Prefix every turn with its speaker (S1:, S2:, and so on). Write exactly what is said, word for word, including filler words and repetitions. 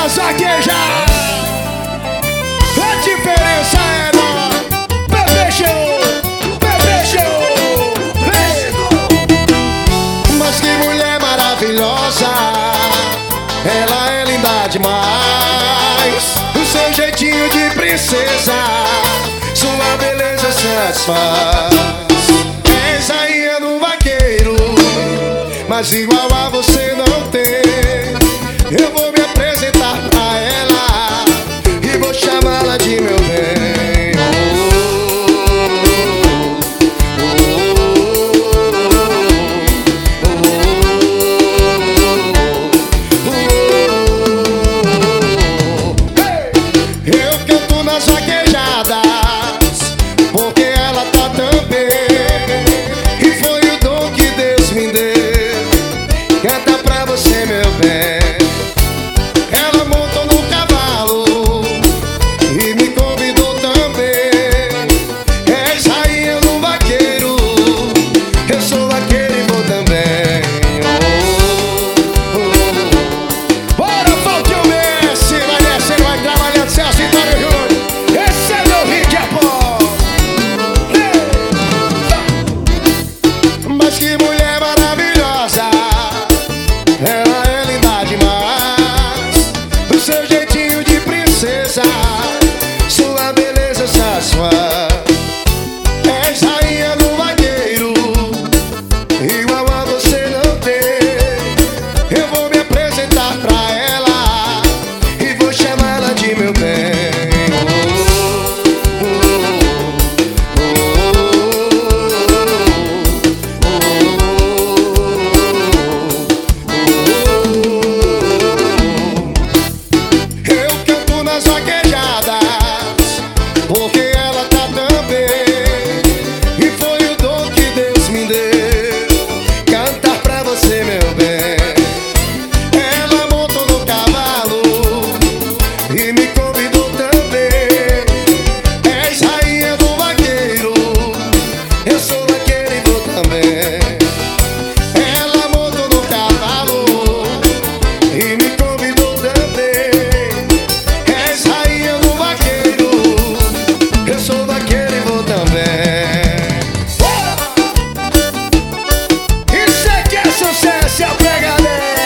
S1: nas vaquejas. A diferença é nós. Bebê show, bebê show, mas que mulher maravilhosa. Ela é linda demais. O seu jeitinho de princesa, sua beleza satisfaz. És rainha do vaqueiro, mas igual a você não tem. Eu vou me apresentar pra ela e vou chamá-la de meu bem. Eu canto nas vaquejadas porque ela tá tão bem, e foi o dom que Deus me deu. Canta pra você, meu bem. Ela montou no cavalo e me convidou também. És rainha do vaqueiro, eu sou vaqueiro e vou também. Oh, oh, oh. Bora, Falcão Messi, vai descendo, vai trabalhando, Celso Vitório Júnior. Esse é meu hit, é pó. Mas que mulher maravilhosa, ela é linda demais. O seu jeitinho de princesa, sua beleza satisfaz. És rainha do vaqueiro, igual a você não tem. Eu vou me apresentar pra ela e vou chamá-la de meu bem. Eu canto nas vaquejadas porque ela tá tão bem, e foi o dom que Deus me deu. Cantar pra você, meu bem. Ela montou no cavalo e me convidou também. És rainha do vaqueiro, eu sou vaqueiro e vou também. Ela montou no cavalo e me convidou também. És rainha do vaqueiro, eu sou vaqueiro e vou também. Bora! Isso aqui é sucesso, é a pegadinha.